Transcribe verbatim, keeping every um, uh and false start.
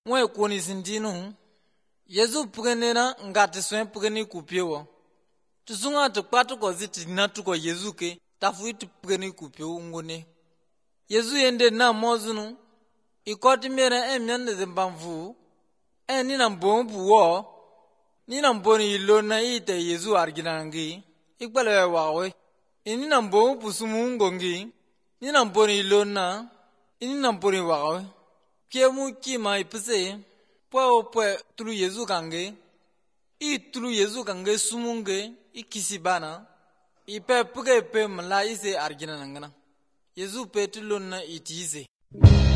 mwe koni sindinu Yesu pugenena ngati swen pugeni kupiewo tusunga tukpatu ko ziti na tuko Yesu ke tafu itu pugeni kupiewo ngone Yesu yende na mozunu ikoti mere emyande zembamvu e nina mbombu wo nina mboni ilona ite Yesu arginangi ikbale wawe nina mbombu sumungongi nina mboni ilona nina mboni wawe kiemu kima ipse po po tulu Yesu kange i tulu Yesu kange sumunge ikisibana ipe puge pe mala ise arginanangana Yesu pe tulona itize